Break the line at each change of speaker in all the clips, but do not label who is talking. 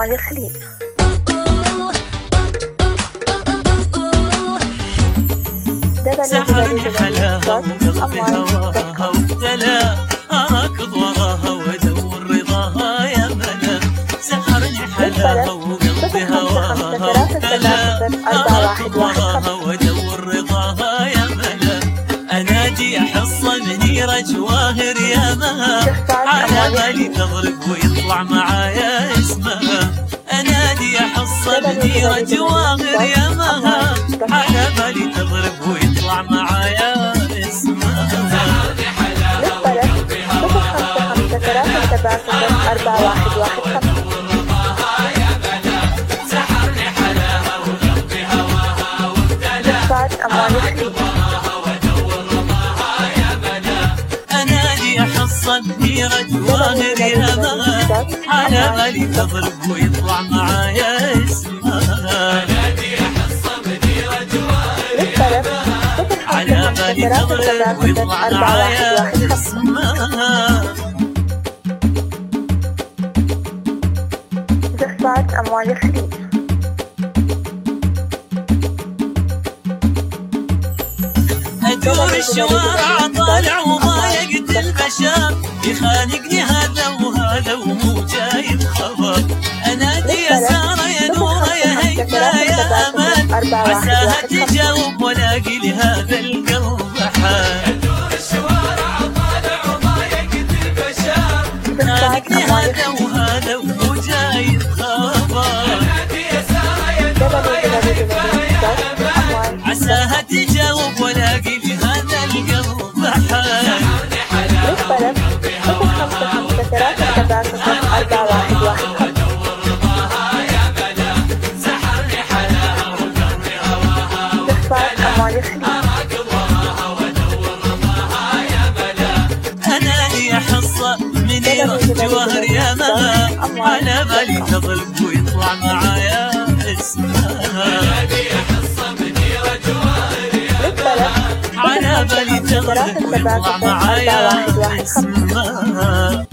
أموال الخليج.
سحرني حلاها وقلبي هواها وابتلى أركض وراها وأدور رضاها يا ملا. سحرني حلاها وقلبي هواها وابتلى أركض وراها وأدور رضاها يا ملا. أنادي أحصى منيرة جواهر يا مها، على بالي تضرب ويطلع معايا اسمها. أنادي أحصى منيرة جواهر يا مها، على بالي تضرب ويطلع معايا اسمها.
سحرني حلاها وقلبي هواها وابتلى أركض وراها يا ملا. سحرني حلاها وقلبي هواها وابتلى أموال الخليج.
أحصى منيرة جواهر يا مها، على بالي تضرب ويطلع معايا اسمها. أنادي أحصى منيرة جواهر يا مها، على بالي تضرب ويطلع معايا اسمها.
زخبات أموال الخليج.
أدور الشوارع طالع وما يقتل البشر، يخانقني هذا وهذا ومو جايب خبر. أنادي يا سارة يا نورة يا هيفا يا أمل، عساها تجاوب ولاقي لهذا القلب حال. أدور الشوارع طالع وما يقتل البشر، يخانقني هذا وهذا ومو جايب خبر. أنادي يا سارة يا نورة يا هيفا يا أمل، عساها تجاوب ولاقي لهذا القلب حال.
للطلب 0553 زخبات أموال الخليج.
أنادي أحصى منيرة جواهر يا مها، على بالي تضرب ويطلع معايا اسمها. أنادي أحصى منيرة جواهر يا مها، على بالي تضرب ويطلع معايا اسمها.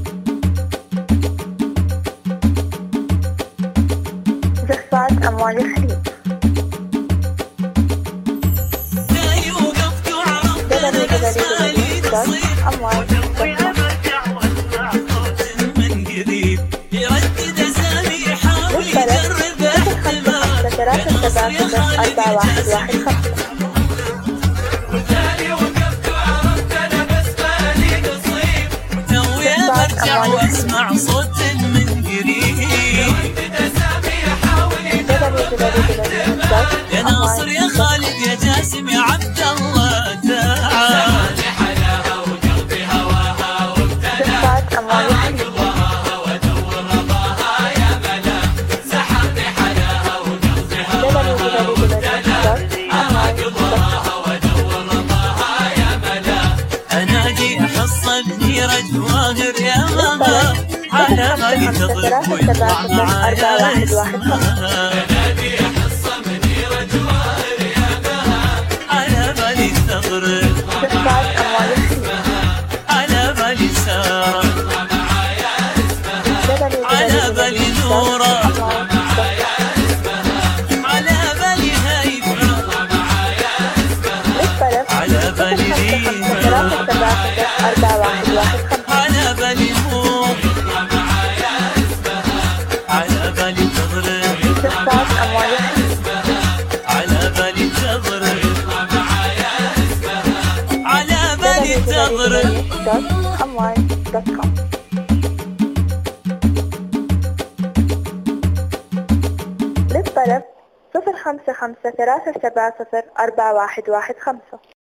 زخبات أموال الخليج.
داي وقفت وعرفت أنا بس مالي نصيب، ودوي برجع واسمع صوت من قريب يردد أسامي يحاول يجرب احتمال. يا ناصر يا خالد يا جاسم برجع واسمع صوت من قريب. يا ناصر يا خالد يا جاسم يا عبد الله تعال. حلاها وقلبي هواها وابتلى أركض وراها وأدور رضاها يا ملا. سحرني حلاها وقلبي هواها وابتلى أركض وراها وأدور رضاها يا ملا. أنادي أحصى منيرة جواهر يا مها، على بالي تضرب ويطلع معايا اسمها. أنادي أحصى منيرة جواهر يا مها، على بالي تضرب
زخبات أموال الخليج.
على بالي سارة، على بالي نورة، على بالي هيفا، على بالي ريما، على بالي نور، على بالي تضرب،
زخبات أموال الخليج.
على بالي تضرب، على بالي تضرب.
www.amwal.com. للطلب 0553704115.